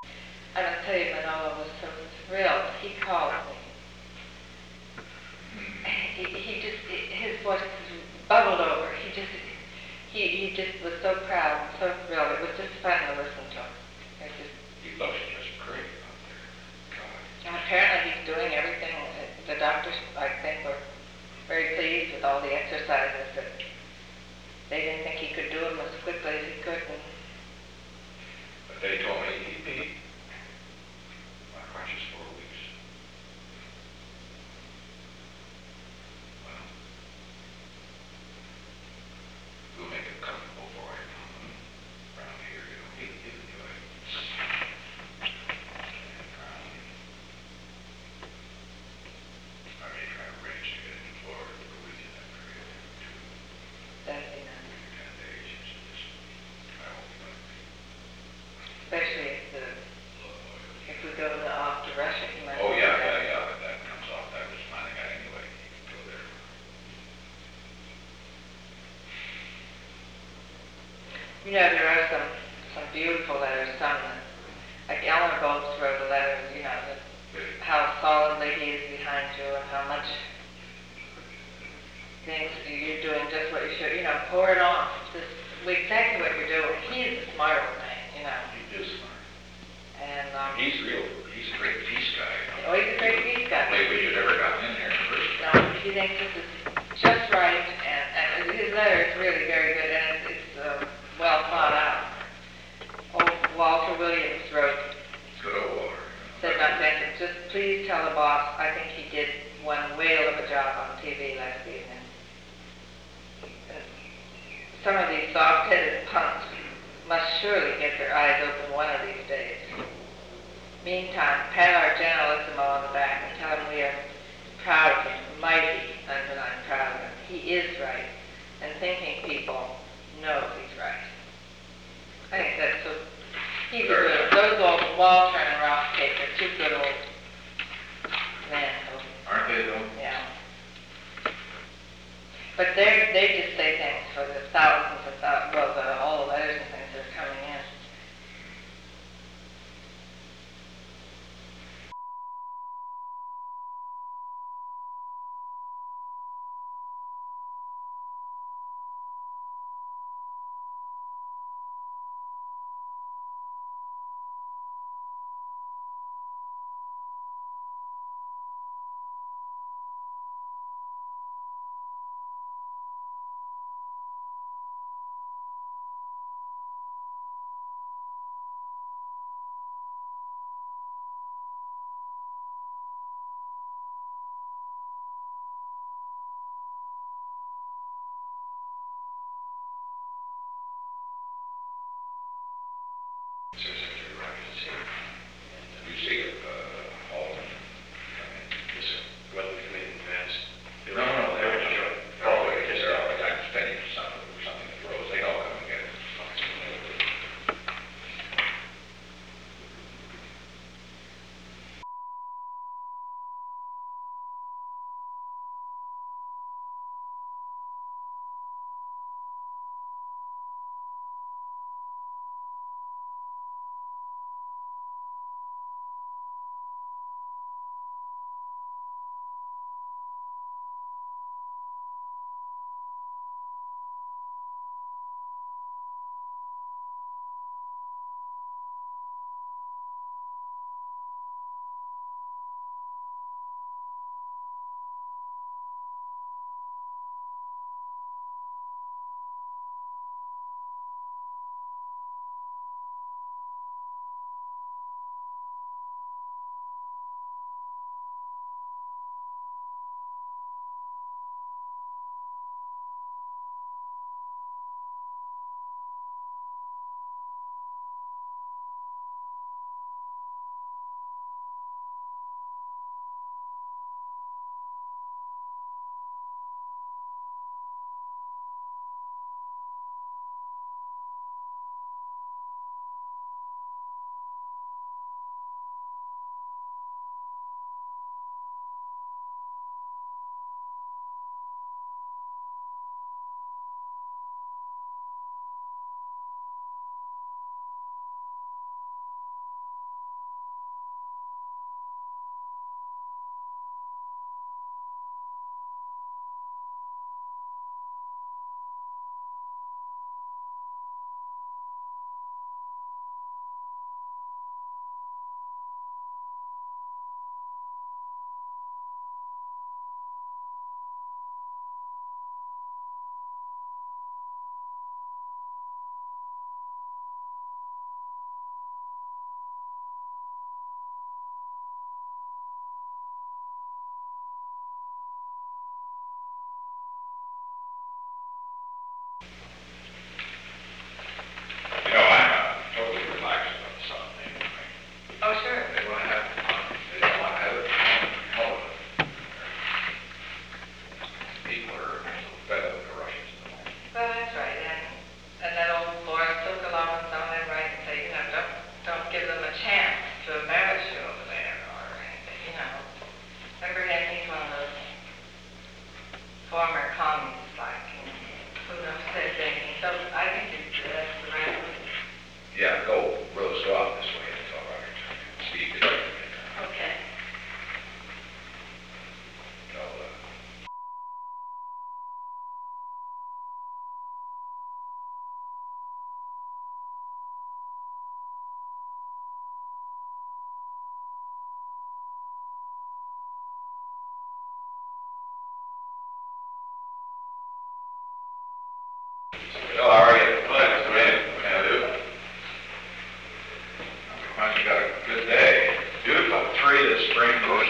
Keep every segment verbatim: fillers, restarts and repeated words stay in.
And I'll tell you, Manolo was so thrilled. He called me. He, he just, his voice bubbled over. He just, he, he just was so proud and so thrilled. It was just fun to listen to him. It was just, He looks just great out there. God. and apparently he's doing everything. The doctors, I think, were very pleased with all the exercises that they didn't think he could do them as quickly as he could. And But they told me he'd be unconscious for weeks. Well, we'll make it comfortable for him around here, you know. He, he'll enjoy it. And, um, I may try to arrange to get him to Florida to go with you that period, too. that'd be nice. Ten days, it's just, I won't be going to be. Especially if the, if we go to, off to Russia, he might. Oh, yeah, yeah, yeah, but that comes off, that was planning out anyway, you can go there. You know, there are some, some beautiful letters, some that, like Eleanor Bolts wrote a letter, you know, that how solidly he is behind you and how much things you're doing just what you should, you know, pour it off, just exactly what you're doing. He is a smart old man, you know, He is smart. and, um, He's real, he's a great peace guy. You know. oh, he's a great peace I guy. can't believe we should ever gotten in here in the first You place. know, he thinks this is just right, and, and his letter is really very good, and it's, it's uh, well thought out. Old Walter Williams wrote, Good old Walter. said not mention, just please tell the boss I think he did one whale of a job on T V last evening. And some of these soft-headed punks must surely get their eyes open one of these days. Meantime, pat our generalissimo on the back and tell him we are proud of him, mighty, underline proud of him. He is right, and thinking people know he's right. I think that's so, he's a good, those old Walter and Ralph Cake are two good old men. Aren't they though? Yeah. But they they just say things for the thousands and thousands, well, the, all the letters and things that are coming in. Says Secretary Rogers is here. And you see if, uh, all of them come in. Yes, sir. Well, we come in advance. No, no, no, they're all, they're all, just, they're all, I'm spending something, something at Rose, they all come and get it.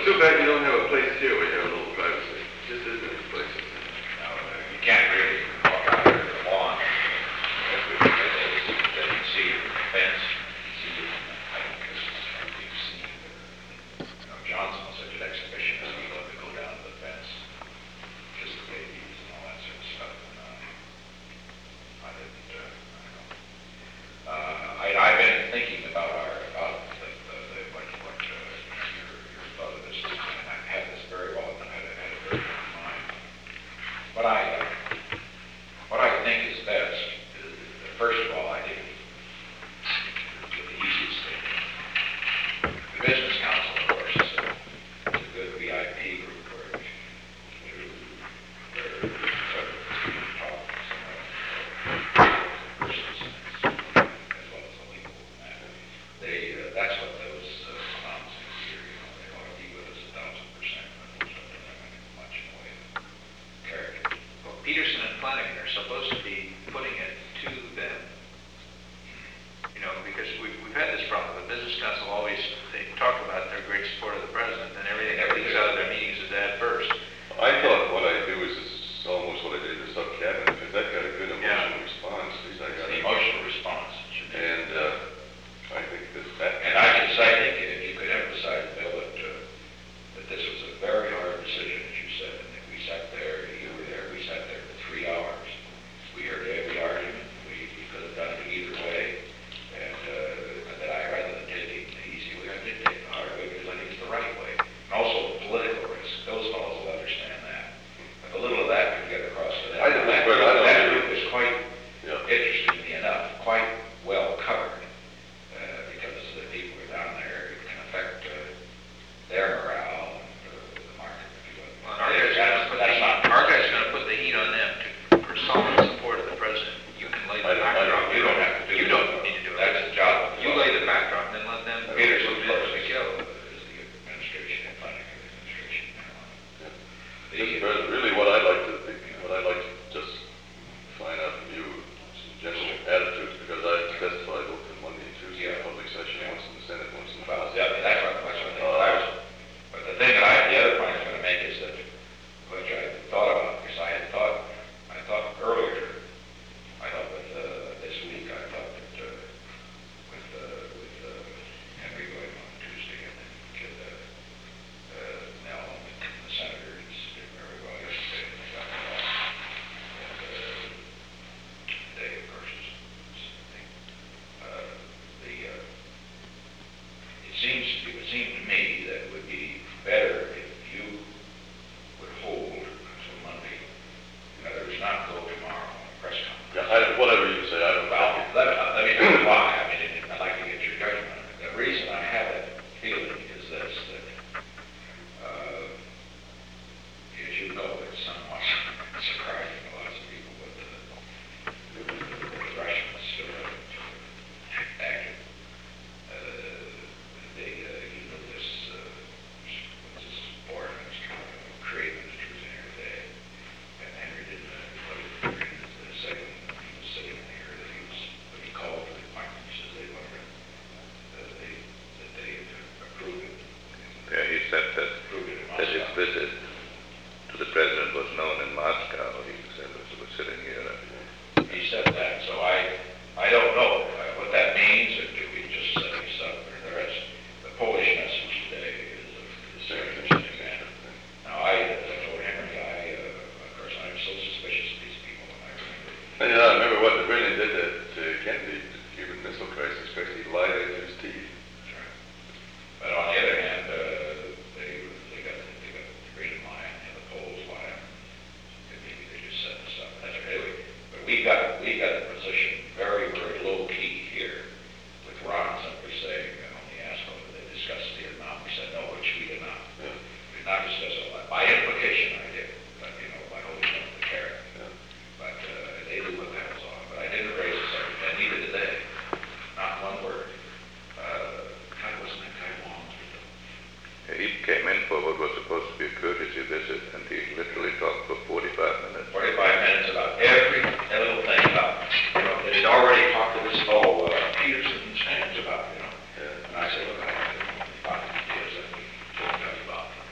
it's too bad you don't have a place here where you have a little privacy. Just isn't any places. No, you can't really walk out there to the lawn. They can see your fence, see your, I don't guess it's hard to see. You know, Johnson was such an exhibitionist, he loved to go down to the fence, kiss the babies and all that sort of stuff. And, uh, I didn't, uh, I don't know. Uh, I, I've been thinking about our, about the, the, the what, what, uh, your, your thought of this, and I've had this very well, and I had, had it very good in mind. What I, uh, what I think is best, is, first of all, I think the easiest thing. The Business Council, of course, is a, is a good V I P group where you, where, where talk somewhere, persons, as well as the legal matter. They, uh, that's what those uh, clowns think here, you know, they ought to be with us a thousand percent, but they're not going to do much in the way of character. Well, Peterson and Flanagan are supposed to be putting it to them, you know, because we've, we've had this problem. The Business Council always, they talk about their great support of the president, and everything that leaks out of their meetings is that first. I thought what I do is, is almost what I did in the sub cabinet, because that got a good emotional Yeah. response. At least I got The it. emotional response. should be- And, uh, I think that that. And I just, I think if you could emphasize, Bill, that, uh, that this was a very hard decision, as you said, and that we sat there, you were there, we sat there for three hours. We heard every argument, we, we could have done it either way, and, uh, that I, rather than taking the easy way, I did take the hard way, because I think it's the right way. And also the political risk, those fellows will understand that. But a little of that could get across to them. I don't- That but I group- don't That really- group is quite, Yeah. interestingly enough, quite well covered, uh, because the people who are down there, it can affect, uh, their morale and uh, the market, if you will. Well, our guy's That's- gonna put that's not- the, our guy's gonna put the heat on them to, for solid support of the president. You can lay I the don't- I don't- backdrop. You don't have to do You that. don't need to do it. That's the job of the You law. lay the backdrop, and then let them. Peterson, of do course, the the kill. is the administration, and planning of the administration. Yeah. The, Mister uh, President, really what I'd like to, what I'd like to just find out from you is some general attitudes, because I testified both in Monday and Tuesday in Yeah. public session, once in the Senate, once in the Well, House. yeah, that's what, that's what I think. I was, but the thing that I, the other point I was gonna make is that, which I thought about, because I had thought, I thought earlier, I thought with, uh, this week, I thought that, uh, with, uh, with, uh, Henry going on Tuesday and then get, uh, uh, Nell and the senators did very well yesterday, and they got it all. And, uh, today, of course, is, is the thing. Uh, the, uh, it seems, it would seem to me that it would be better if you would hold until Monday. In other words, not go tomorrow on a press conference. Yeah, I, whatever you say, I don't. Well, let, let me tell you why. I mean, I'd like to get your judgment on it. The reason I have that feeling is this, that, uh, as you know, it's somewhat surprising to lots of people, but the, the Russians uh, acted. Uh, they, uh, you know, this, uh, what's this foreign minister, uh, trade minister was in here today, and Henry didn't, uh, put it in the second, he was sitting in here, that he was, when he called for the appointment, he says they wanted, uh, they, that they approved it. Yeah, he said that, Approved it in that his Moscow. visit to the president was known in Moscow. He said he was sitting here. He said that, so I, I don't know uh, what that means, or do we just set this up, or the rest. The Polish message today is a is very interesting, man. Now, I, as I told Henry, I, uh, of course, I'm so suspicious of these people, and I remember. And, you know, I remember what the British did to, to Kennedy, the Cuban Missile Crisis, especially he lied into his teeth. That's right. But on the other hand, uh, they, they got, they got the Green Line and the Poles line, and maybe they just set this up, that's right. Anyway, but we got, we got the position very, very low key here, with Ron simply saying, you know, he asked whether they discussed Vietnam, we said, no, which we did not. Yeah. We did not discuss it, by implication I did, but, you know, by holding up the carrot. Yeah. But, uh, they knew what that was on, but I didn't raise the subject, and neither did they, not one word. Uh, God, wasn't that guy long? He came in for what was supposed to be a courtesy visit, and he literally talked for forty-five minutes. forty-five minutes about every little thing about, you know, that he'd already talked to this fellow, uh, Peterson and Sands about, you know. Yeah. And I said, look, I have five ideas that we talked about.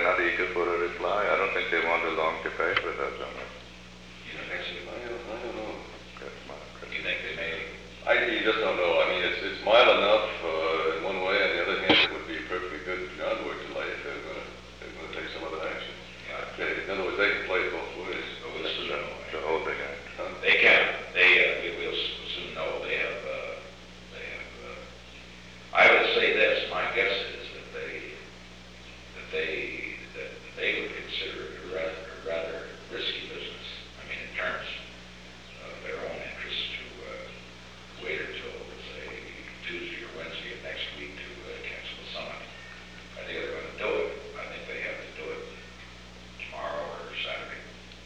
not eager for a reply. I don't think they want a long debate with us on it. You know, that's, I don't, I don't know. That's my you think they may, I, you just don't know. I mean, it's, it's mild enough, uh, in one way, on the other hand, it would be a perfectly good groundwork to lay if they're gonna, they're gonna take some other action. yeah, Okay, in other words, they can play it both ways. but we'll soon know. the holding act. Huh? They can, they, uh, we will s- soon know, they have, uh, they have, uh, I would say this, my guess is that they, that they, that they would consider it a rather, a rather risky business. I mean, in terms of their own interest to, uh, wait until, say, Tuesday or Wednesday of next week to uh, cancel the summit. I think they're gonna do it. I think they have to do it tomorrow or Saturday.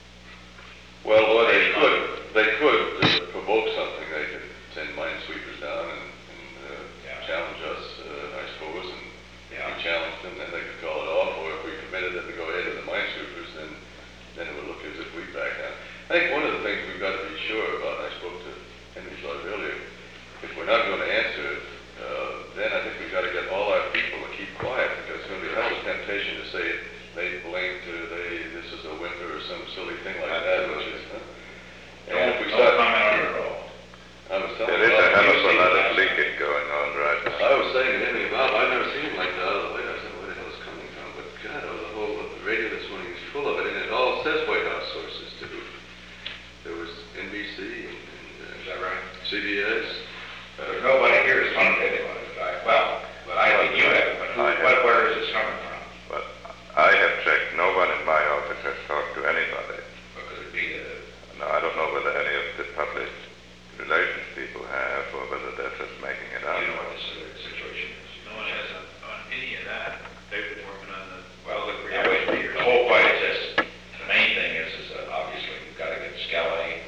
Well, boy, they could, they could uh, provoke something. They could send minesweepers down and, and uh, Yeah. challenge us, uh, I suppose, and if Yeah. we challenged them, then they could call it off, or if we committed them to go ahead with the minesweepers, then, then it would look as if we back down. I think one of the things we've got to be sure about, and I spoke to Henry Flood earlier, if we're not going to answer it, uh, then I think we've got to get all our people to keep quiet, because it's going to be a hell of a temptation to say they blinked, or they, this is a whimper, or some silly thing like that, which is, huh? And if we Don't start, comment on it at all. I was telling There is a hell of a see lot that. of leaking going on right now. I was saying to Henry about, I've never seen it like that out of the White House. I don't know where the hell it's coming from, but God, oh, the whole the radio this morning is full of it, and it all says White House sources too. There was N B C and, and Is that right? uh, C B S. There's nobody here is commenting on it. I- Well, but I think you have, but who, I have. what, where is this coming from? But I have checked, no one in my office has talked to anybody. Or could it be that, No, I don't know whether any of the public relations people have, or whether they're just making it up. you know what the si- situation is? No one has on, on any of that. They've been working on the, Well, the, the whole point is this, the main thing is, is that obviously we've got to get Skelly,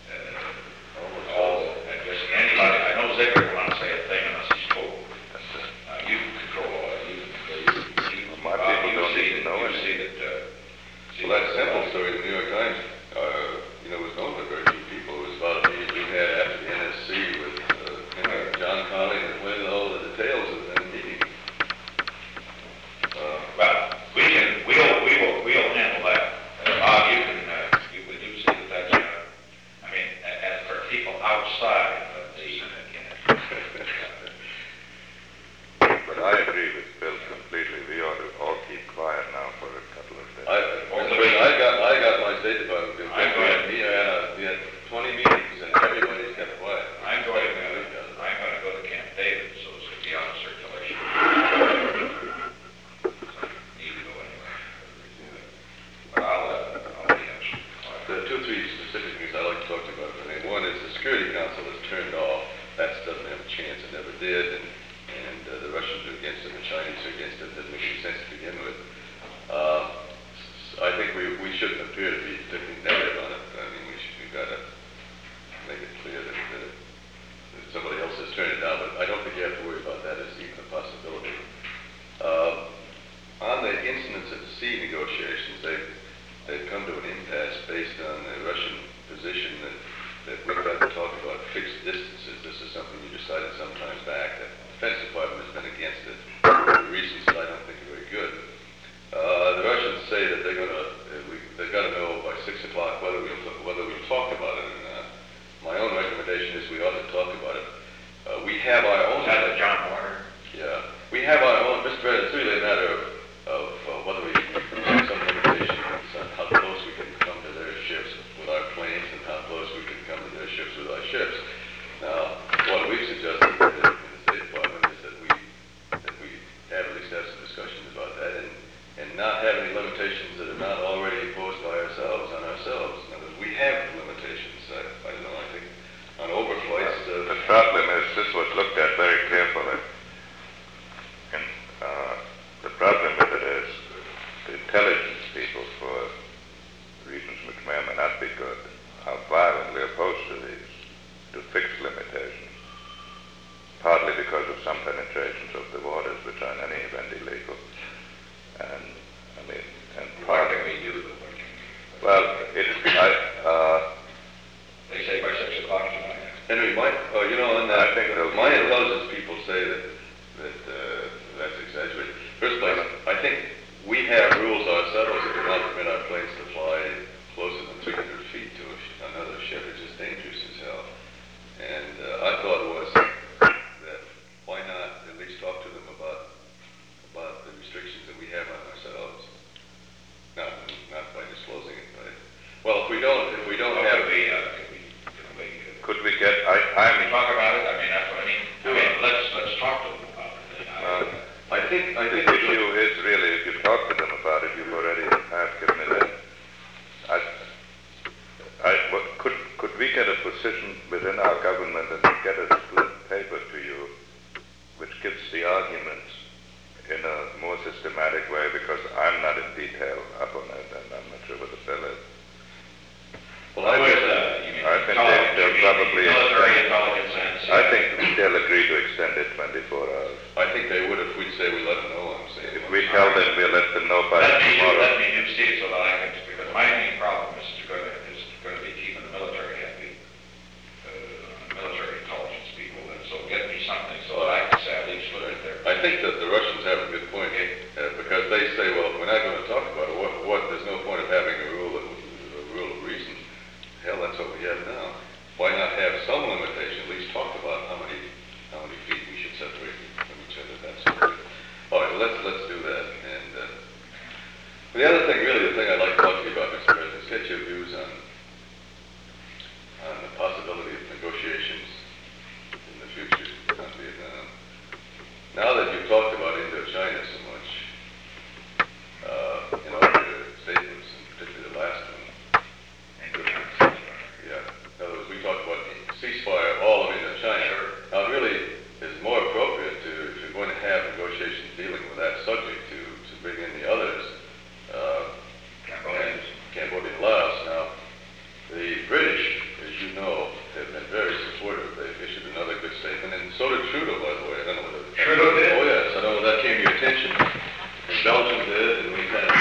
uh, all, and just anybody, I know Ziegler will not say a thing unless he's told. Uh, you control, uh, you, you, you. My uh, people you don't see even that- know You anything. see that, uh. see Well, that that- sample story in the New York Times, uh, you know, was known by very few people. It was about a meeting we had after the N S C with uh, Henry and John Conley, and it went into all the details of that meeting. Uh, Well, we can, we'll, we will, we'll handle that. Uh, Bob, you can, uh, you would do see that that's, uh, I mean, a- as for people outside of the, But I agree with Bill completely. We ought to all keep quiet now for a couple of days. I, Mister President, I got, I got my State Department. to- I'm going- We had, uh, we had twenty meetings, and everybody's kept quiet. I'm going to, I'm going to go to Camp David, so it's going to be out of circulation. Need to go anyway. But I'll, uh, I'll be answering. There are two, three specific things I'd like to talk to you about. I mean, one is the Security Council is turned off. That doesn't have a chance, it never did, and, and uh, the Russians are against it, the Chinese are against it, doesn't make any sense to begin with. Uh, s- I think we, we shouldn't appear to be particularly negative on it. I mean, we should, we've got to make it clear that, that that somebody else has turned it down, but I don't think you have to worry about that as even a possibility. Uh, on the incidents at the sea negotiations, they've, they've come to an impasse based on the Russian position that, that we've got to talk about fixed distances. This is something you decided some time back. The Defense Department has been against it for reasons that I don't think are very good. Uh, the Russians say that they're gonna, uh, we, they've got to know by six o'clock whether we'll, whether we'll talk about it or not. My own recommendation is we ought to talk about it. Uh, we have our own. Is that a John Warner? Yeah, we have our own, Mister President, it's really a matter of, of uh, whether we have some limitations on how close we can come to their ships with our planes and how close we can come to their ships with our ships. Now, what we've suggested in the in the State Department is that we, that we have at least have some discussions about that and, and not have any limitations that are not already imposed by ourselves on ourselves. In other words, we have limitations. I, I don't know, I think on overflights, uh, The problem is, this was looked at very carefully. And uh, the problem with it is, the intelligence people, for reasons which may or may not be good, are violently opposed to these, to fixed limitations, partly because of some penetrations of the waters which are in any event illegal. And, I mean, and What partly, can we do? What can we- well, it, I, uh, They say by six o'clock tonight. Henry, my, uh, you know, on that, I think they'll- my intelligence people say that, that, uh, that's exaggerated. First place, I think we have rules detail up on it, and I'm not sure what the bill is. Well, I With, would, uh, you mean I think intelligence, they- they'll you mean probably military extend- intelligence and. I think they'll agree to extend it twenty-four hours. I think they would if we'd say we let them know, I'm saying. If we tell them, we'll let them know by Let me, do- let tomorrow. me do Steve so that I can, because my main problem is to go to, is going to be keeping the military happy, uh, military intelligence people, and so get me something so that I can say at least look at their. I think that the Russians have a good point, uh, because they say, well, we're not going to talk about it, what, what, there's no point of having a rule of, a rule of reason. Hell, that's what we have now. Why not have some limitation, at least talk about how many, how many feet we should separate from each other, that sort of thing. All right, well, let's, let's do that, and, uh, the other thing, really, the thing I'd like to talk to you about, Mister President, is get your views on, on the possibility of negotiations in the future on Vietnam. Now that you've talked about Indochina so much, uh, in all your statements, and particularly the last one, yeah, in other words, we talked about ceasefire, all of Indochina. Now, it really is more appropriate to, if you're going to have negotiations dealing with that subject, to, to bring in the others, uh, Cambodia. and Cambodia and Laos. Now, the British, as you know, have been very supportive. They've issued another good statement, and so did Trudeau, by the way. I don't know whether... Trudeau did? Oh, yes, I don't know if that came to your attention. And Belgium did, and we've had...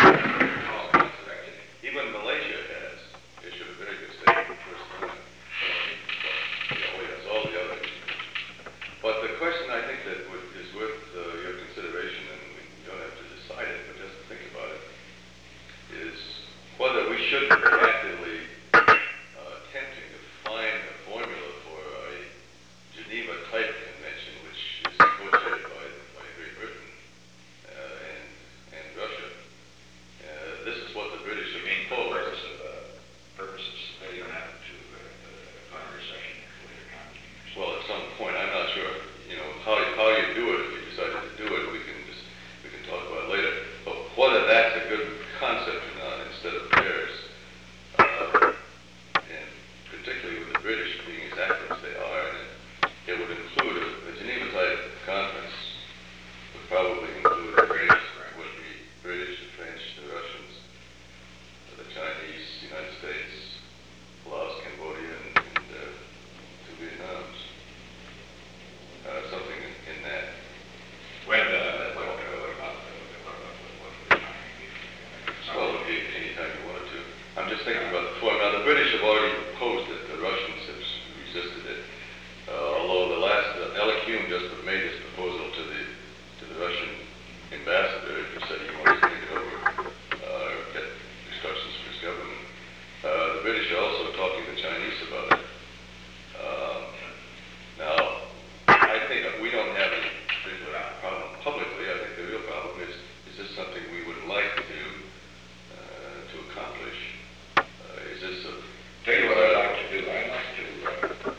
Even Malaysia has issued a very good statement for the first time. Yeah, oh, yes, all the others. But the question I think that would, is worth uh, your consideration, and we don't have to decide it, but just think about it, is whether we should be actively uh, attempting to find a formula for a Geneva-type convention, which is negotiated by, by Great Britain uh, and, and Russia. Uh, this is what the British You have mean for the proposed. purpose of, uh, purpose of submitting that to, uh, the plenary session later on? Well, at some point, I'm not sure, you know, how, how you do it, if you decided to do it, we can just, we can talk about it later. But whether that's a good concept or not, instead of theirs, uh, and particularly with the British being as active as they are, and it, it would include a, a Geneva-type conference, would probably include the British, would be British, the French, the Russians, the Chinese, the United States, Laos, Cambodia, and, and uh, two Vietnams. Uh, something in, in that. When, uh, what, uh, what about, uh, what about, what, what, the timing? Well, it would be anytime you wanted to. I'm just thinking about the form. Now, the British have already opposed it. The Russians have resisted it. Uh, although the last, uh, Alec Hume just made this proposal to the to the Russian ambassador, who said he wanted to think it over, uh, or get instructions from his government. Uh, the British are also talking to the Chinese about it. Um, now, I think that we don't have any particular problem publicly. I think the real problem is, is this something we would like to do, uh, to accomplish? Uh, is this a... Tell you what I'd like to do, I'd like to, uh,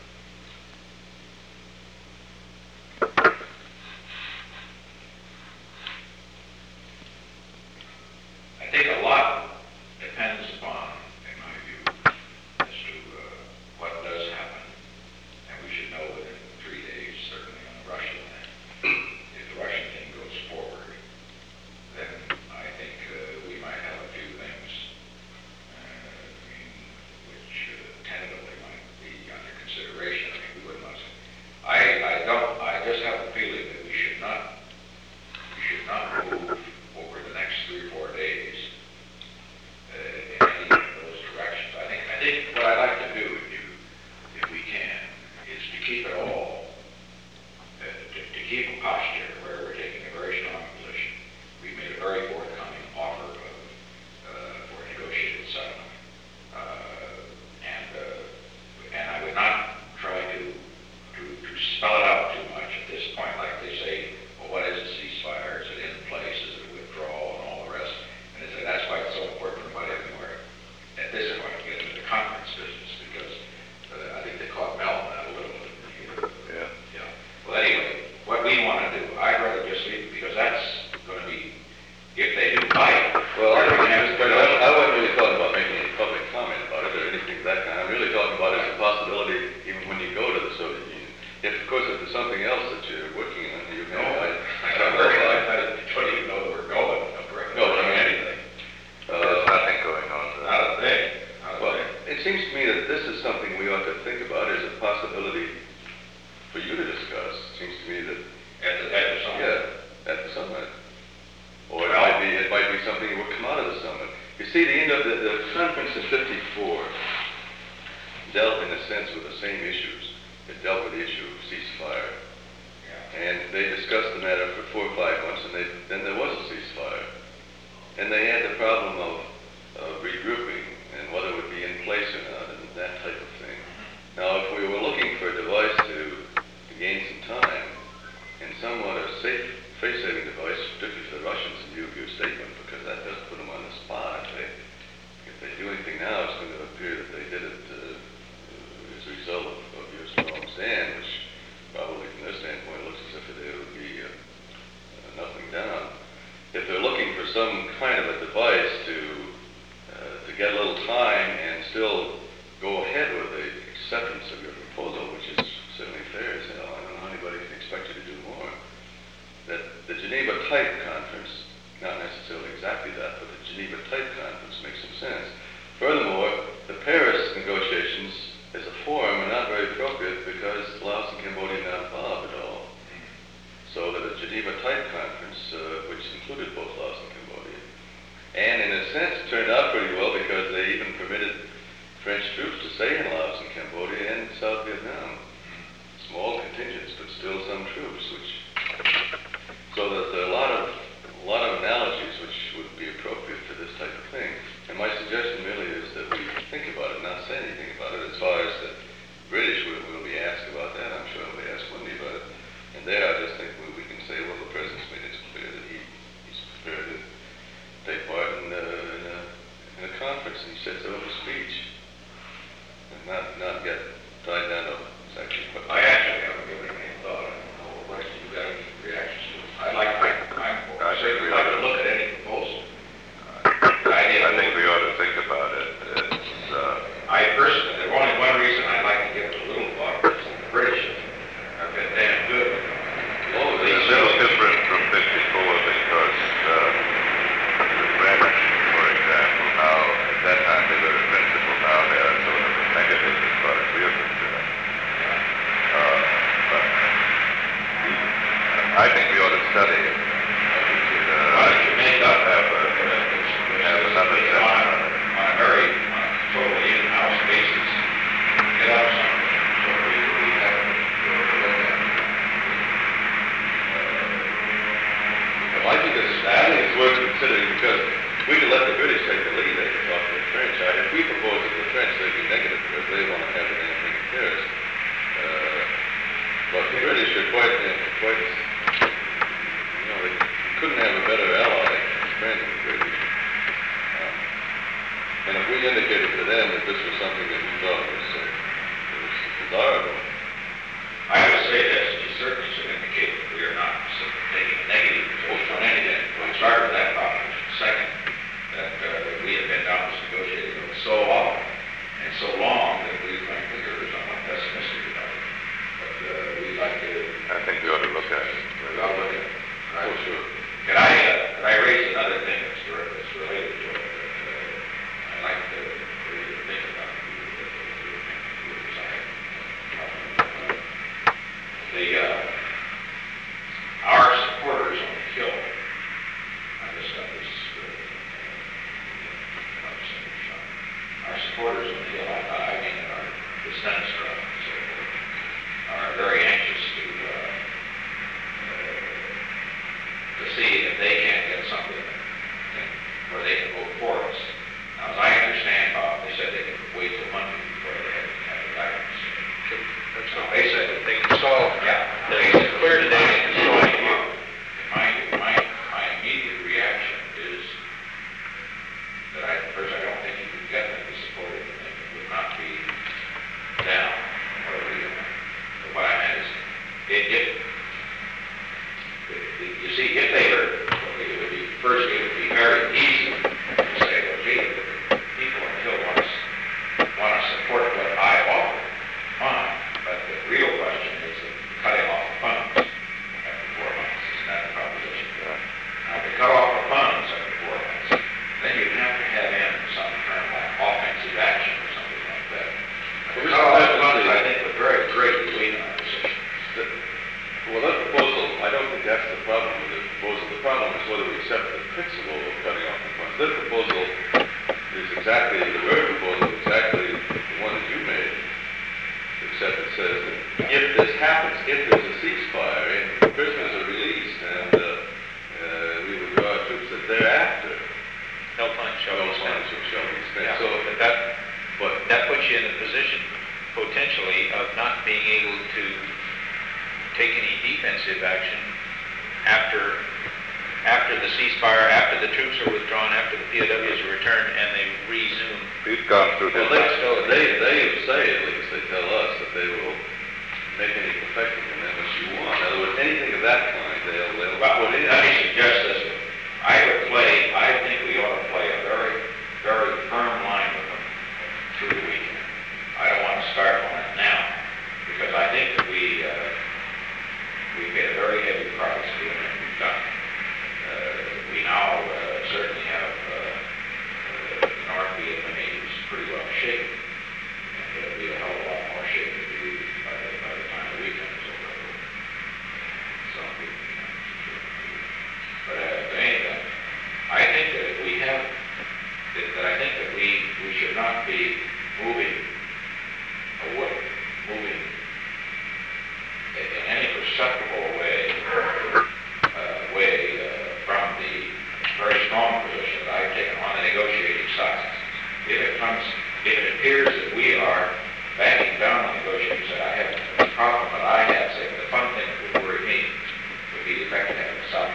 I think a lot depends upon, in my view, as to uh, what does happen, and we should know within three days, certainly on the Russian thing. If the Russian thing goes forward, then I think uh, we might have a few things, uh, I mean, which uh, tentatively might be under consideration. I mean, we wouldn't want to. I, I don't, I just have a feeling that we should not, we should not move over the next three or four days uh, in any of those directions. I think, I think what I'd like to do, if you, if we can, is to keep it all, uh, to, to keep a posture where we're taking a very strong position. We made a very forthcoming offer of, uh, for a negotiated settlement. Uh, and, uh, and I would not try to, to, to spell it out too much at this point, like they say, well, what is a ceasefire? Is it in place? Is it a withdrawal? And all the rest. And they say that's why it's so important to let everywhere at this point get into the conference business, because uh, I think they caught Mel on that a little bit. Yeah. Yeah. Well, anyway, what we want to do, I'd rather just leave it, because that's going to be, if they do fight. Well, I, we're gonna have to- I, I wasn't really talking about making any public comment about it or anything of that kind. I'm really talking about it as a possibility even when you go to the Soviet Union. If, of course, if there's something else that you're working on, you can... No, I, I, I I don't don't know. I don't even know that we're going. No, but I mean, anything. something we ought to think about, is a possibility for you to discuss. Seems to me that, At the, at the summit. yeah, at the summit. Or it might be, it might be something that will come out of the summit. You see, the end of the, the conference in fifty-four dealt in a sense with the same issues. It dealt with the issue of ceasefire. Yeah. And they discussed the matter for four or five months, and they, then there was a ceasefire. And they had the problem of, of regrouping and whether it would be in place or not, and that type of thing. Now, if we were looking for a device to, to gain some time, and somewhat a safe, face-saving device, particularly for the Russians, in view of your statement, because that does put them on the spot. If they, if they do anything now, it's going to appear that they did it uh, as a result of, of your strong stand, which probably from their standpoint looks as if it would be uh, uh, knuckling down. If they're looking for some kind of a device to uh, to get a little time and still go ahead with the acceptance of your proposal, which is certainly fair as hell, I don't know how anybody can expect you to do more, that the Geneva Type Conference, not necessarily exactly that, but the Geneva Type Conference makes some sense. Furthermore, the Paris negotiations as a forum are not very appropriate because Laos and Cambodia are not involved at all. So that a Geneva Type Conference, uh, which included both Laos and Cambodia, and in a sense turned out pretty well because they even permitted French troops to stay in Laos and Cambodia and South Vietnam. Small contingents, but still some troops, which, so that there are a lot of, a lot of analogies which would be appropriate for this type of thing. And my suggestion really is that we think about it, not say anything about it. As far as the British will, will be asked about that, I'm sure they'll be asked Wendy about it. And there I just think we, we can say, well, the President's made it clear that he, he's prepared to take part in, uh, in, a, in a conference, and he said so in a speech. And not, not get tied down to exactly what... I actually haven't given it any thought. What have you got any reactions to? I like, I, I'm, I say we like to look at any proposal. The idea I of- think we ought to think about it. It's, uh, I personally, there's only one reason I'd like to give it a little thought, is that the British have been damn good. Oh, it's a little different from fifty-four because uh, the French, for example, now, at that time they were a principle, now they are sort of a negative as far as we are concerned. Uh, but I think we ought to study it. Why don't you make up, have a, have another on, seminar. on a very, on a totally in-house basis, get up something, so we, we have it to look at. Well, I think it's, I think it's worth considering because we could let the British take the lead, they could talk to the French. I, if we propose it to the French, they'd be negative because they want to have the damn thing in Paris. Uh, but the British are quite, uh, quite, you know, they couldn't have a better ally, friend than the British. Um, and if we indicated to them that this was something that we thought was, uh, was desirable, I would say this, you certainly should indicate that we are not taking a negative position on anything. We start with that proposition. Second, that, uh, that we have been down this negotiating road so often and so long that we frankly are somewhat pessimistic about it. But, uh, we'd like to, I think we ought to look at it. I'll look at it. oh, sure. Can I, uh, can I raise another thing that's, re- that's related to it? That, uh, I'd like to, for you to think about. The, uh, our supporters on the Hill, I just got this, uh, our supporters on the Hill, I, I mean, our descendants from and so forth, are very anxious to, uh, to see if they can't get something where they can vote for us. Now, as I understand, Bob, they said they could wait till Monday before they have, have the guidance. So they said that they could solve, yeah, they said clear today and solve tomorrow. My, my, my immediate reaction is that I, first, I don't think you could get them to support it, and it would not be down. exactly, the Byrd proposal is exactly the one that you made, except it says that if this happens, if there's a ceasefire and prisoners are released and uh, uh, we withdraw our troops, that thereafter, No funds shall no be spent. funds shall be spent. Yeah, So, but that, but that puts you in a position potentially of not being able to take any defensive action after, after the ceasefire, after the troops are withdrawn, after the P O Ws are returned, and they resume. We've gone through Well, this. they, they, they say, at least, they tell us that they will make any protective amendments you want. In other words, anything of that kind, they'll, they'll Well, put in. let me suggest this. I would play, I think we ought to play a very, very firm line with them through the weekend. I don't want to start on it now, because I think that we, uh, we paid a very heavy price for everything we've done. Uh, we now uh, certainly have uh, uh, North Vietnamese is pretty well shaken, and it'll be a hell of a lot more shaken to do by the, by the time the weekend is over. So, you know, but uh, anyway, I think that if we have, that, that I think that we, we should not be moving away, moving in in any perceptible way, uh, way uh, from the very strong position that I've taken on the negotiating side. If it comes, if it appears that we are backing down on negotiating side, I have a problem that I have, say, the fun thing that would worry me would be the effect of having a South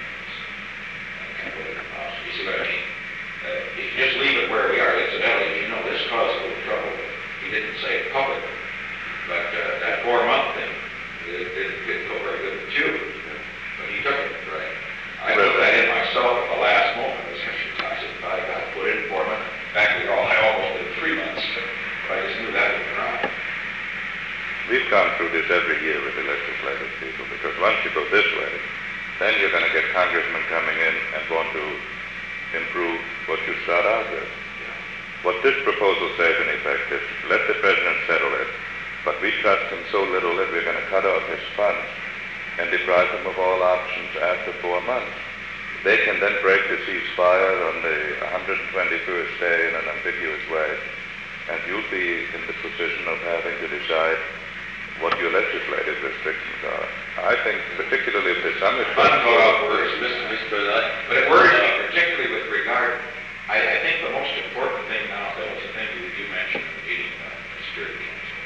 You see what I mean? Uh, if you just leave it where we are, incidentally, you know, this caused a little trouble. He didn't say it publicly, but uh, that four-month thing, it didn't, didn't go very good with you, but he took it right. I put that in myself at the last moment. I said, I got to put in four months. In fact, we all, I almost did three months, but I just knew that would be right. We've gone through this every year with the legislative people, because once you go this way, then you're going to get congressmen coming in and want to improve what you start out with. What this proposal says, in effect, is let the president settle it, but we trust him so little that we're going to cut off his funds and deprive him of all options after four months. They can then break the ceasefire on the one hundred twenty-first day in an ambiguous way, and you'll be in the position of having to decide what your legislative restrictions are. I think, particularly if there's some... Unfold words, Mister Mister I, but it worries me, particularly with regard, I, I think the most important thing now, that was the thing you, you mentioned in the meeting about the Security Council.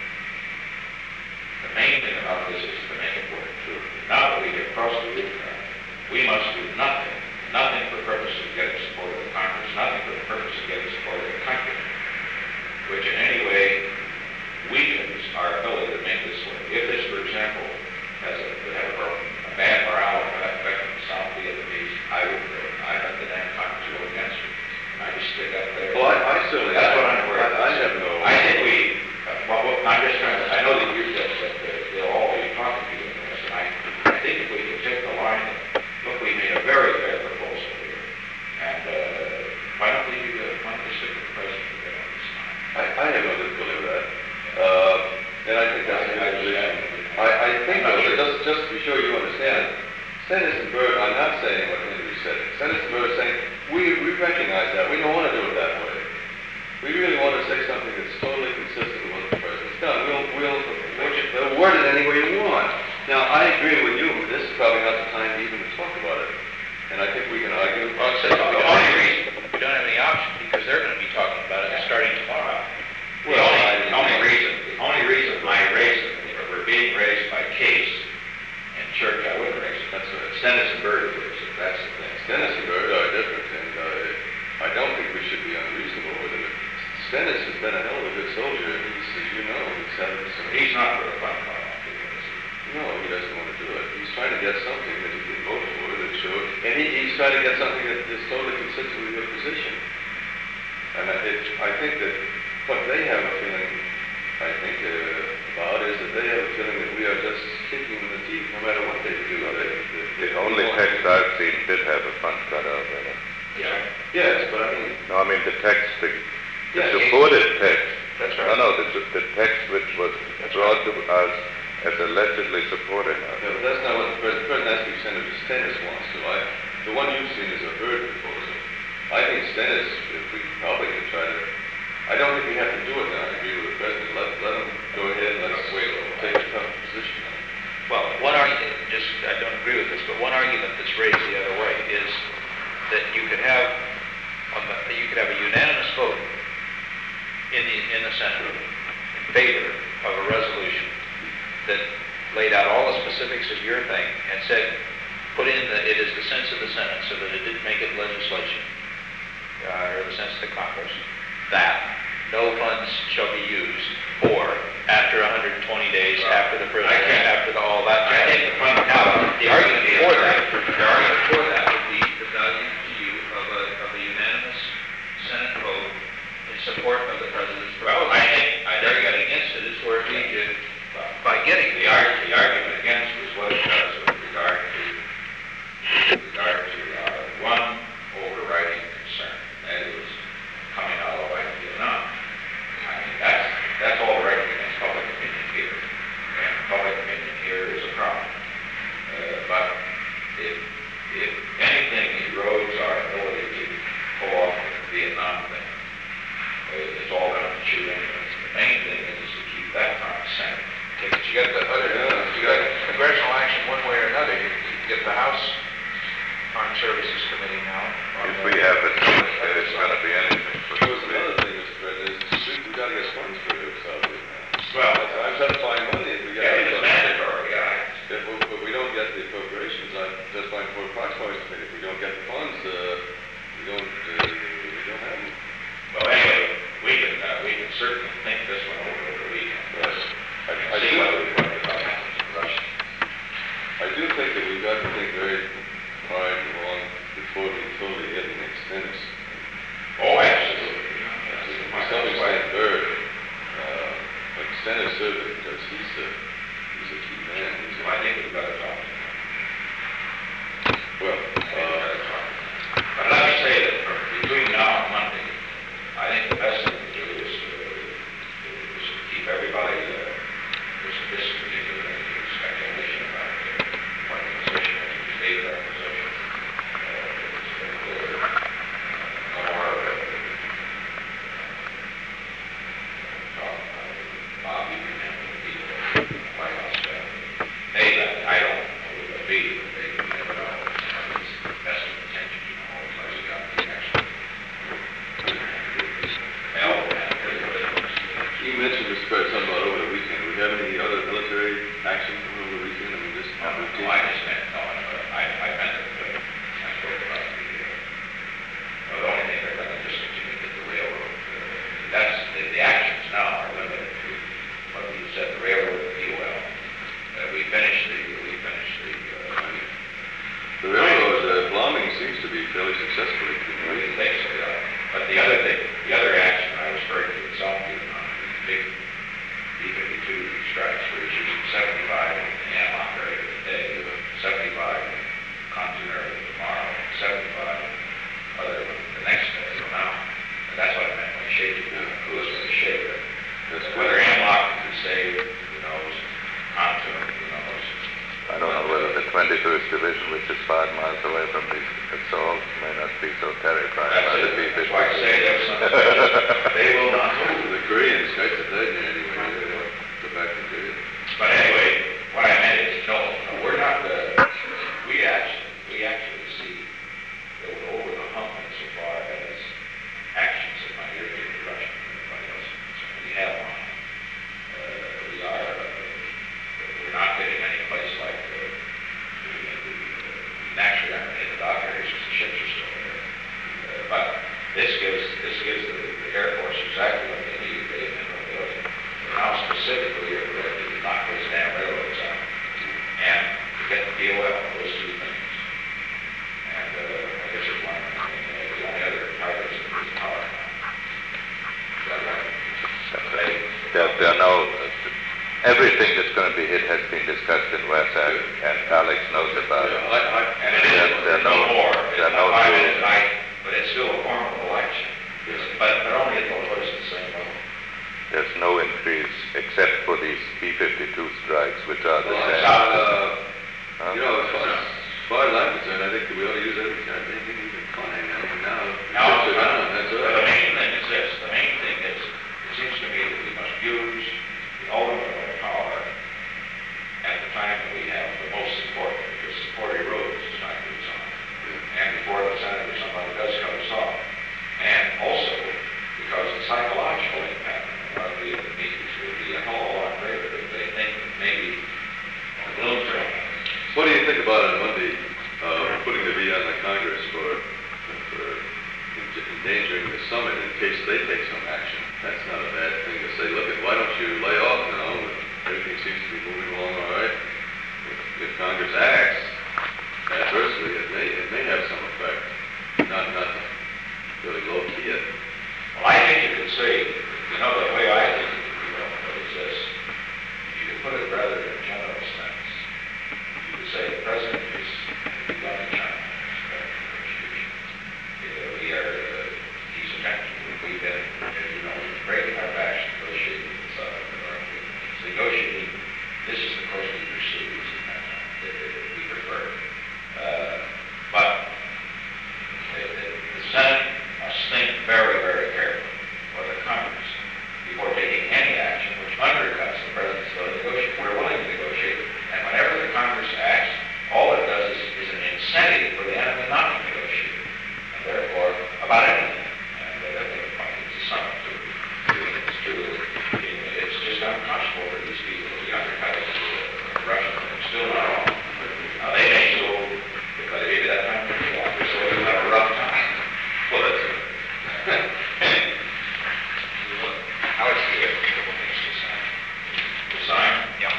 The main thing about this is to make it work true. Now that we get across the Rubicon, we must do nothing, nothing for the purpose of getting support of the Congress, nothing for the purpose of getting support of the country, which in any way weakens our ability to make this work. If this, for example, has a, would have a, a bad morale effect on the South Vietnamese, I would do it. I'd let the damn Congress go against it. And I just stick up there. well, I, I certainly... That's what I'm worried I, about. I have no... I think we, uh, well, well, I'm just trying to, I know that you, that, that uh, they'll all be talking to you in this, and I, I think if we can take the line that, look, we made a very fair proposal here, and uh, why don't we, uh, why don't we stick with the president a bit on this time? I, I have no difficulty with that. Uh, and I think that's a good position. I, I think, though, that just, just to be sure you understand, Senator Byrd, I'm not saying what Henry said. Senator Byrd is saying, we, we recognize that. We don't want to do it that way. We really want to say something that's totally consistent with what the president's done. We'll, we'll, we'll word it any way you want. Now, I agree with you. This is probably not the time even to talk about it. And I think we can argue. Well, so the only reason we don't have any option, because they're going to be talking about it starting tomorrow. The only, the only reason, the only reason I raise it, if it were being raised by Case and Church, I wouldn't raise it. That's right. Stennis and Byrd raise it, that's the thing. Stennis and Byrd are different, and uh, I don't think we should be unreasonable with him. Stennis has been a hell of a good soldier, and he's, as you know, he's having some... He's not for the fun part. No, he doesn't want to do it. He's trying to get something that he can vote for that shows, and he, he's trying to get something that is totally consistent with your position. And I, it, I think that what they have a feeling, I think, uh, about is that they have a feeling that we are just kicking them in the teeth no matter what they do. They, they, The only text I've seen did have a fund cut out in it. Yeah. Yes, but I mean... No, I mean the text, the, the Yes. supported text. That's No, right. no, the, the text which was brought to us as allegedly supporting us. No, but that's not what the president, the president has to be Senator Stennis wants to. I, the one you've seen is a Byrd proposal. I think Stennis, if we probably could try to we have to do it now, agree with the president, let, let them go ahead and let's Wait a little take a tough position. Well, one argument, just, I don't agree with this, but one argument that's raised the other way is that you could have, on the, you could have a unanimous vote in the, in the Senate in favor of a resolution that laid out all the specifics of your thing and said, put in that it is the sense of the Senate, so that it didn't make it legislation, uh, or the sense of the Congress, that no funds shall be used, or after one hundred twenty days, Well, after the president, I can't- after the, all that. I think the fund, now, The argument for that, the argument for that would be the value to you of a, of a unanimous Senate vote in support of the president's proposal. Well, I think- I think- Argument against it is where it leads you by getting the argument, the argument against was what it does with regard to, with regard to, uh, one overriding concern, that is coming out of like Vietnam. I mean, that's, that's all right against public opinion here, and public opinion here is a problem. Uh, but if, if anything erodes our ability to pull off the Vietnam thing, uh, it's all going to shoot anyway. The main thing is to keep that front and center. Okay, but you got the other, you got congressional action one way or another. You you get the House Armed Services Committee now. If we have it, that it's going to be anything. for There was the- another thing, Mister President, is we, we gotta get funds for it, South Vietnam. Well, I'm trying to find money, if we got. yeah, it's mandatory, yeah. If, we- if we don't get the appropriations, I just find for Fox Boys Committee, if we don't get the funds, uh, we don't, uh, we don't have them. Well, anyway, we can, uh, we can certainly think this one over over the weekend. Yes. I, I See do, whether we want to talk about Russia. I do think that we've got to think very hard and long before we totally hit and extend this. Oh, absolutely. Myself, Stan Bird, uh, but Senator Server, because he's a, he's a key man. He's So I think we've got to talk to him. Well, I think we've uh, got to talk to him. But let me say that for- between now and Monday, I think the best thing to do is to, is to keep everybody, uh, this, this particular speculation about the point of position, as we stated our position. Uh, it's been clear. No more, uh, talk about Bob, you can handle the people at the White House staff. They, I don't know who they'll be, but they, you never know. It's the best of intentions, you know, it's like you got the next one. Hell, man, there's a difference. you mentioned, Mister President, something about over the weekend. Do we have any other military action over the weekend? I mean, just No, no, routine? no, I just meant, no, uh, I, I meant that, uh, I spoke about the, uh, well, the only thing they're gonna just continue with the railroad. uh, That's, the, the actions now are limited to what you said, the railroad, the fuel. Uh, we finished the, we finished the, uh, The railroad, uh, bombing seems to be fairly successful. we didn't think so, yeah. But the other thing, the other action I was referring to in South Vietnam, the big B fifty-two strikes, where he's using seventy-five in Hanlock area today, seventy-five in Compton area tomorrow, seventy-five other the next day. So now, and that's what I meant when shaded, who was going to shade it. That's Whether good. Hanlock can be saved, who knows, Compton, who knows. I don't know whether the twenty-first Division, which is five miles away from the assault, may not be so terrified That's by the it. B That's why I fifty-two. say there's some, they will not move. The Koreans, right, the third year anyway, they don't go back to Korea. But anyway, what I meant is, no, no, we're not, uh, we actually, we actually see that we're over the hump insofar as actions that might irritate the Russian and everybody else. We have one. Uh, we are, uh, we're not getting any place like, uh, the, the, naturally, I'm in the dock areas, because the ships are still there. Uh, but this gives, this gives the, the Air Force exactly what they need, they have ability. Now specifically, the ability to knock those damn railroads out and to get the P O L, those two things. And, uh, I guess there's one, I mean, uh, the only other targets is the power plant. Is that right? They, There, there are no, everything that's going to be hit has been discussed in WASAC, and Alex knows about it. Yeah, I, I, and it is, There- there there's are no no- more, there it's are no not five rules. minutes night, but it's still a formidable action. But, but only at the lowest the same level. There's no increase except for these B fifty-two strikes, which are the well, same. uh, Huh? you know, as far, as far as I'm concerned, I think that we ought to use every kind of thing we can find. I mean, now, Now, ships are down, that's but all. the main thing is this, the main thing is, is during the summit in case they take some action. That's not a bad thing to say, look, at why don't you lay off now? Everything seems to be moving along all right. If, if Congress acts adversely, it may, it may have some effect. Not, not really low key it. Well, I think you could say, you know, the way I think it would be well put is this. You could put it rather in a general sense. You could say the president is begun in China. We are, uh, he's attempting, we've been, as you know, breaking our backs negotiating with uh, North Korea. Negotiating, this is the course we pursue, that, that we prefer. Uh, but the, the, the Senate must think very, very carefully, or the Congress, before taking any action which undercuts the president's ability to negotiate. We're willing to negotiate, and whenever the Congress acts, all it does is, is an incentive for the enemy not to negotiate, and therefore, about anything. And uh, I think it's a summit to doing this too. It's just unconscionable for these people to be undercut to the Russian thing. Still not wrong. Now, they may so, but maybe that time could be after, so they'll have a rough time. Well, that's it. How is the couple things to sign? To sign? Yeah.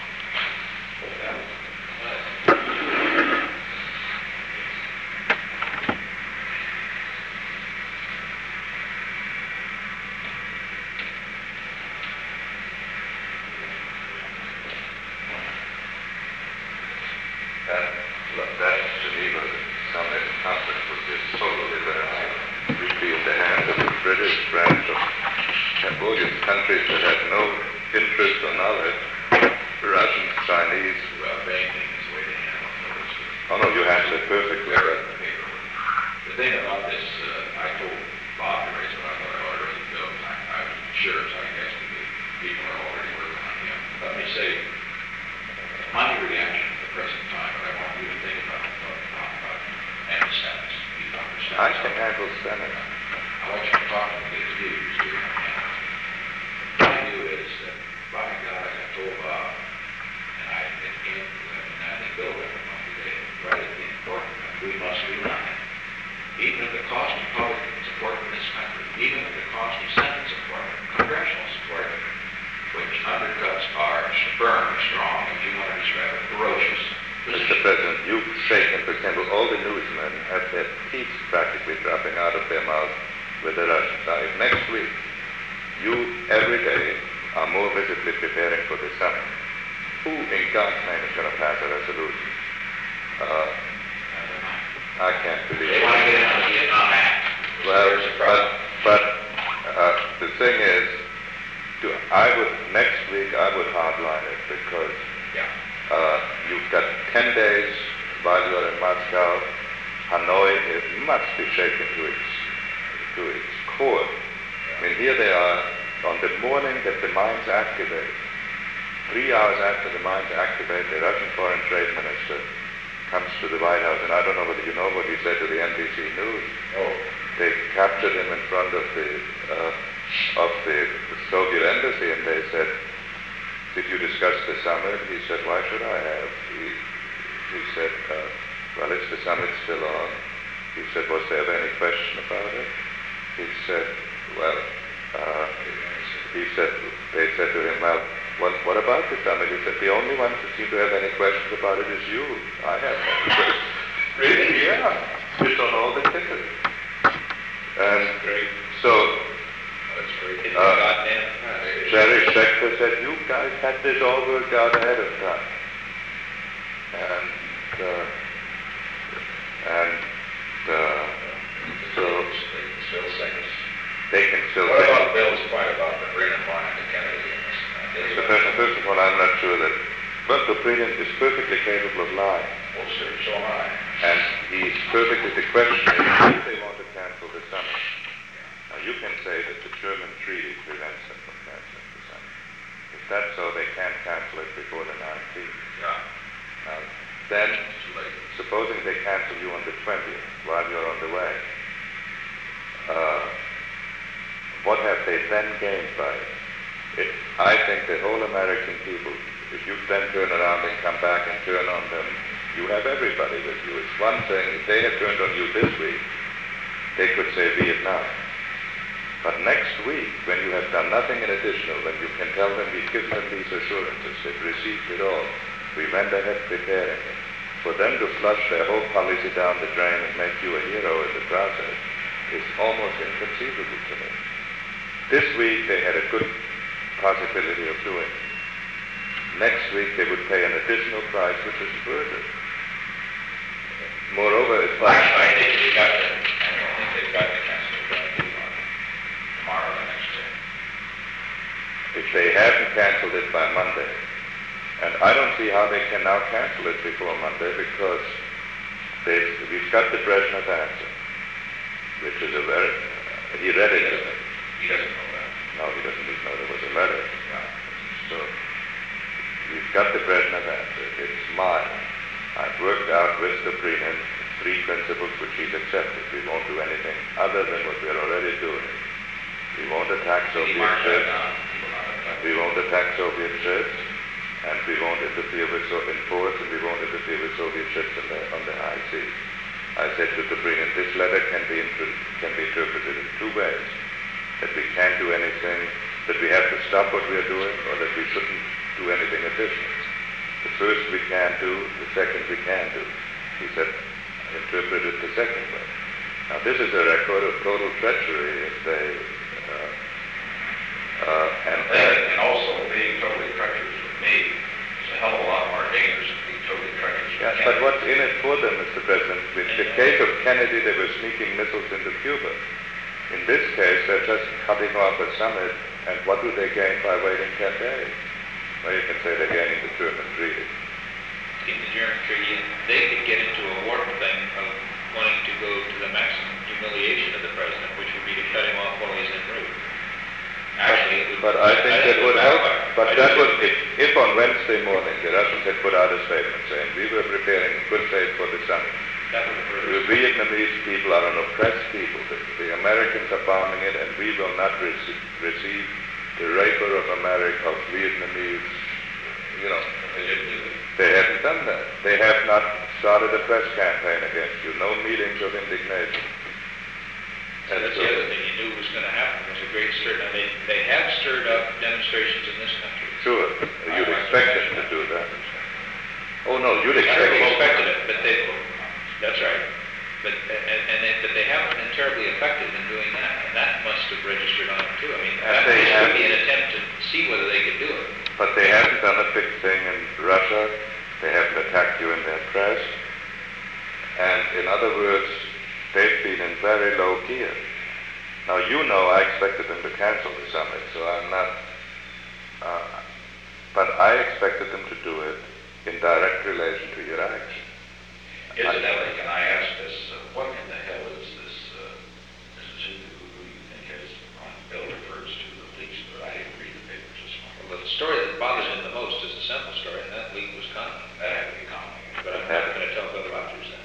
That, that Geneva Summit conference was just totally really in the hands of the British branch of Cambodian countries that had no interest or knowledge. Russians, Chinese. Well, banking is the way to handle it. Oh no, you handled it perfectly. I read the paper. The thing about this, uh, I told Bob to raise it, I thought I already built. I, I was sure, so I guess the people are already working on him. Let me say, my reaction at the present time, but I want you to think about it, talk about and the Senate. You understand? I can handle Senate. I want you to talk to the views to him. My view is that, by God, I told Bob, and I think him, and I think Bill read one today, right at the important, we must unite. Even at the cost of public support in this country, even at the cost of Senate support, congressional support, which undercuts our firm, strong, and you want to describe it, ferocious. Mister President, you've shaken, for example, all the newsmen have their teeth practically dropping out of their mouths with the Russians. Now, if next week you every day are more visibly preparing for the summit, who in God's name is going to pass a resolution? Uh, I can't believe They it. want to get into the Vietnam Act. Well, There's a but, problem. but uh, the thing is, to, I would, next week I would hardline it because Yeah. uh, you've got ten days while you're in Moscow. Hanoi is, must be shaken to its, to its core. I mean, here they are on the morning that the mines activate. Three hours after the mines activate, the Russian foreign trade minister comes to the White House, and I don't know whether you know what he said to the N B C News. Oh. They captured him in front of the uh, of the Soviet embassy, and they said, "Did you discuss the summit?" He said, "Why should I have?" He, he said, uh, "Well, is the summit still on?" He said, "Was there ever any question about it?" He said, "Well," uh, he said, they said to him, "Well, what, what about the summit?" He said, "The only one who seem to have any questions about it is you. I have no questions." Really? Yeah. It's on all the tickets. And Great. so, That's great. Uh, Goddamn. Jerry Schechter said, "You guys had this all worked out ahead of time." And, uh, and, uh, so They can still say this. they can still What say, about Bill's point about the freedom line to Kennedy in this? Uh, so first, first of all, I'm not sure that, but the president is perfectly capable of lying. Well, sure, so am I. And he's perfectly, the question is, if they want to cancel the summit. Now, you can say that the German treaty prevents them from canceling the summit. If that's so, they can't cancel it before the nineteenth. Yeah. Now, then, Too late. supposing they cancel you on the twentieth while you're on the way, uh, what have they then gained by it? it? I think the whole American people, if you then turn around and come back and turn on them, you have everybody with you. It's one thing, if they had turned on you this week, they could say Vietnam. But next week, when you have done nothing in additional, when you can tell them we've given them these assurances, they've received it all, we went ahead preparing it. For them to flush their whole policy down the drain and make you a hero in the process is almost inconceivable to me. This week, they had a good possibility of doing it. Next week, they would pay an additional price, which is further. Moreover, it's Well, like... actually, I think they've got to, I don't think they've got to cancel the drive on tomorrow or the next day. If they haven't canceled it by Monday, and I don't see how they can now cancel it before Monday because they've, we've got the Brezhnev answer, which is a very, he read it. He doesn't know that. No, he doesn't even know there was a letter. Right. So we've got the Brezhnev answer. It's mine. I've worked out with Dobrynin three principles which he's accepted. We won't do anything other than what we're already doing. We won't attack He Soviet marked that ships. down. He will not attack. We won't attack Soviet ships, and we won't interfere with so in ports, and we won't interfere with Soviet ships on the, on the high seas. I said to Dobrynin, this letter can be inter- can be interpreted in two ways: that we can't do anything, that we have to stop what we are doing, or that we shouldn't do anything additional. The first we can do, the second we can do. He said, interpret it the second way. Now this is a record of total treachery if they, uh, uh, and, And, and also being totally treacherous with me is a hell of a lot more dangerous than being totally treacherous with yes, Kennedy. but what's in it for them, Mister President? In the case of Kennedy, they were sneaking missiles into Cuba. In this case, they're just cutting off a summit, and what do they gain by waiting ten days? Well, you can say they're gaining the German treaty. In the German treaty, and they could get into a warped thing of wanting to go to the maximum humiliation of the president, which would be to cut him off while he's en route. Actually, it would... But I think that it would help. backfire. But I that do would, think- if, if on Wednesday morning the Russians had put out a statement saying we were preparing in good faith for the summit, That would hurt the us. Vietnamese people are an oppressed people. The, the Americans are bombing it, and we will not rece- receive the raper of America, of Vietnamese, you know. They didn't do it. They haven't done that. They have not started a press campaign against you. No meetings of indignation. So And that's so- the other thing you knew was going to happen, was a great stir. Now, they, they have stirred up demonstrations in this country. Sure, you'd expect them to do that. Oh, no, you'd I expect never them. expected it, but they, that's right. But, and, and they, but they haven't been terribly effective in doing that, and that must have registered on them too. I mean, And that they this have- would be an attempt to see whether they could do it. But they haven't done a big thing in Russia. They haven't attacked you in their press. And in other words, they've been in very low gear. Now, you know I expected them to cancel the summit, so I'm not... Uh, but I expected them to do it in direct relation to your action. Incidentally, can I ask this, uh, what in the hell is this, uh, Missus Who, who you think has, Ron Bill refers to the leaks, but I didn't read the papers this morning. Well, the story that bothers him the most is the Central story, and that leak was common. That had to be common. But I'm not going to tell Bill Rogers that.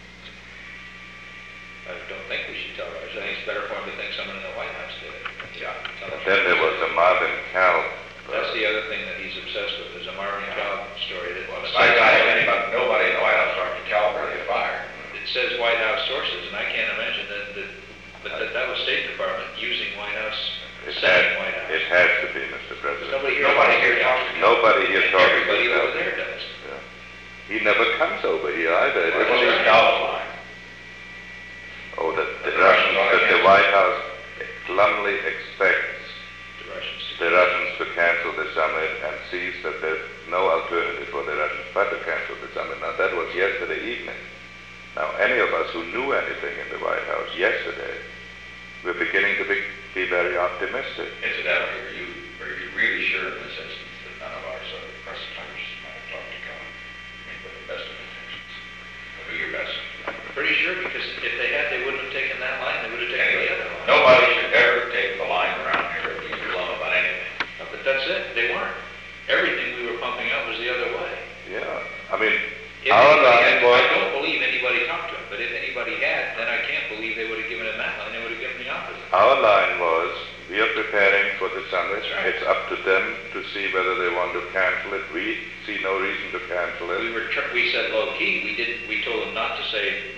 I don't think we should tell Rogers. I think it's better for him to think someone in the White House did it. Yeah. Tell him. Then there was a Marvin Cal. That's the other thing that he's obsessed with, is a Marvin Cow story that... Well, besides, I have anybody, nobody in the White House talked to Cal where they fired. It says White House sources, and I can't imagine that, that, but that, that was State Department using White House, It saying has, White House. it has to be, Mister President. Nobody here, Nobody here talks to Cal. Nobody here talks to Everybody Cal. over there does. Yeah. He never comes over here either. It What isn't- was Cal's line? Oh, that the The Russians, Russians are that the against White House glumly expects The Russians. the Russians to cancel the summit and sees that there's no alternative for the Russians but to cancel the summit. Now, that was yesterday evening. Now, any of us who knew anything in the White House yesterday, we're beginning to be, be very optimistic. Incidentally, are you, are you really sure in this instance that none of our sort of press types might have talked to Cal? I mean, with the best of intentions. Do your best. Pretty sure, because if they had, they wouldn't have taken that line, they would have taken Anyway, the other line. nobody should ever take the line around here and be glum about anything. No, but that's it, they weren't. Everything we were pumping out was the other way. Yeah, I mean, If our anybody line had, was... I don't believe anybody talked to him, but if anybody had, then I can't believe they would have given him that line, they would have given the opposite. Our line was, we are preparing for the summit. That's right. It's up to them to see whether they want to cancel it. We see no reason to cancel We it. were, tr- we said low key, we didn't, we told them not to say, eh,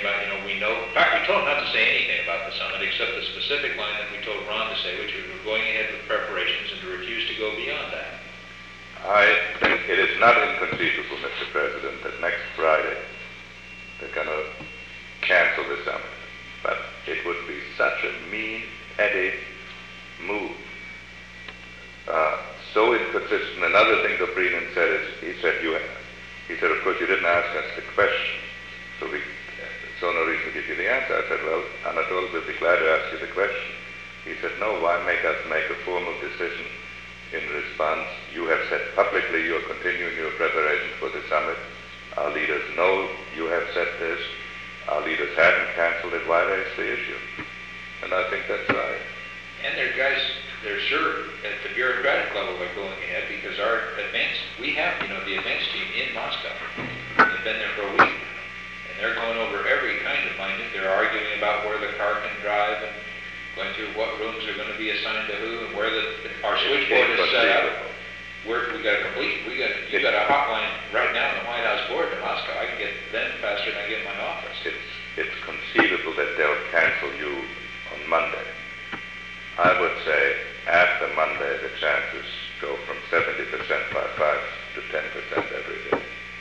about, you know, we know, in fact, we told him not to say anything about the summit except the specific line that we told Ron to say, which was we're going ahead with preparations and to refuse to go beyond that. I think it is not inconceivable, Mister President, that next Friday they're going to cancel the summit. But it would be such a mean, petty move. Uh, so inconsistent. Another thing Dobrynin said is, he said, you, he said, of course, you didn't ask us the question, so we saw no reason to give you the answer. I said, well, Anatol will be glad to ask you the question. He said, no, why make us make a formal decision in response? You have said publicly you are continuing your preparation for the summit. Our leaders know you have said this. Our leaders haven't canceled it. Why raise the issue? And I think that's right. And there are guys, they're sure at the bureaucratic level are going ahead because our advance, we have, you know, the advance team in Moscow. They've been there for a week. And they're going over every kind of finding. They're arguing about where the car can drive and going through what rooms are going to be assigned to who and where the, our switchboard is set up. We're, we got a complete, we got, you got a hotline right now in the White House board in Moscow. I can get them faster than I get in my office. It's, it's conceivable that they'll cancel you on Monday. I would say after Monday the chances go from seventy percent by five to ten percent every day.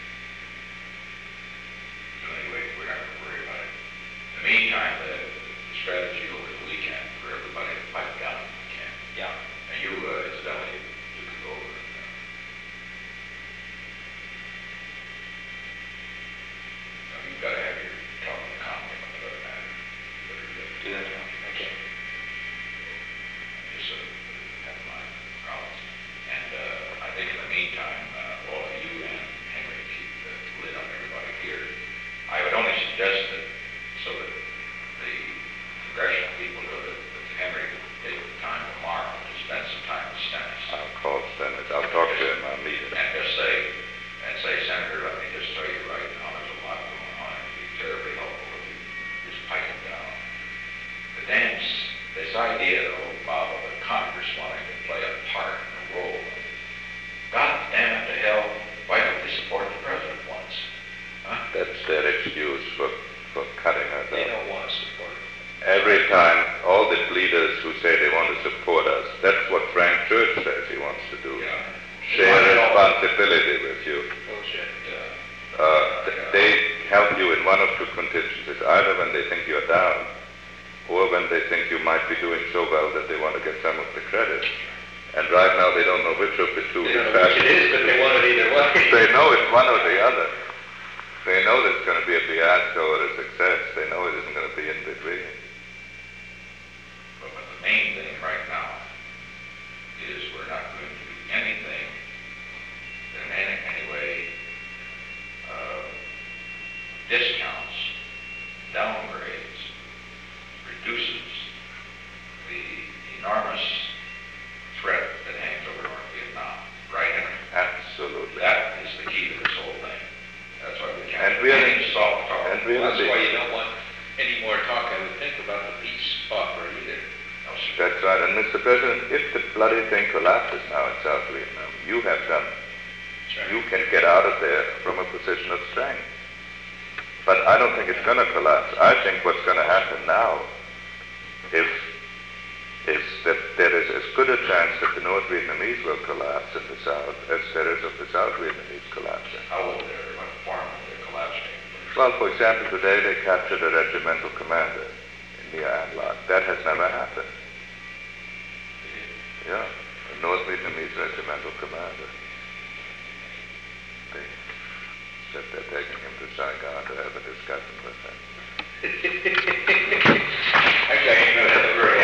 So anyway, we're not going to worry about it. In the meantime, the, the strategy over the weekend for everybody to pipe down if we can. Yeah. And you, uh, incidentally, you can go over it. Now, you've got to have your talk with Conway on the other matter. You better do that. Do that, John. Okay. Just, uh, have my problems. And, uh, I think in the meantime, uh, all of you and Henry keep the lid on everybody here. I would only suggest that, so that the congressional people know that, that Henry would take the time tomorrow to spend some time with Stennis. I'll call Stennis. I'll talk to him. I'll meet him. And just say, and say, Senator, let me just tell you right now, there's a lot going on. It'd be terribly helpful if you just pipe it down. The dance, this idea, though, Bob, of the Congress wanting to play a part and a role. God damn it to hell, why don't they support the president once? Huh? That's their excuse for, for cutting us They out. don't want to support it. Every time, all the leaders who say they want to support us, that's what Frank Church says he wants to do. Yeah. Share responsibility with you. Bullshit. Uh, Uh, th- they help you in one of two contingencies, either when they think you're down, or when they think you might be doing so well that they want to get some of the credit. And right now they don't know which of the two They don't is know which it is, but they want it either way. They know it's one or the other. They know that it's going to be a fiasco or a success. They know it isn't going to be in between. But, but the main thing right now is we're not going to do anything that in any, any way uh, discounts, downgrades, reduces the enormous threat that hangs over North Vietnam. Right, Henry? Absolutely. That is the key to this whole thing. That's why we can't And have really- any soft talk. and really- That's why you don't want any more talk, I would think, about the peace offer either. No, sir. That's right. And Mister President, if the bloody thing collapses now in South Vietnam, you have done. That's right. You can get out of there from a position of strength. But I don't think it's going to collapse. I think what's going to happen now is, is that there is as good a chance that the North Vietnamese will collapse in the South as there is of the South Vietnamese collapsing. How will their, what form will their collapse take? Well, for example, today they captured a regimental commander in Nha An Lac. That has never happened. Yeah, a North Vietnamese regimental commander. They said they're taking him to Saigon to have a discussion with him. Actually, I ain't gonna have a very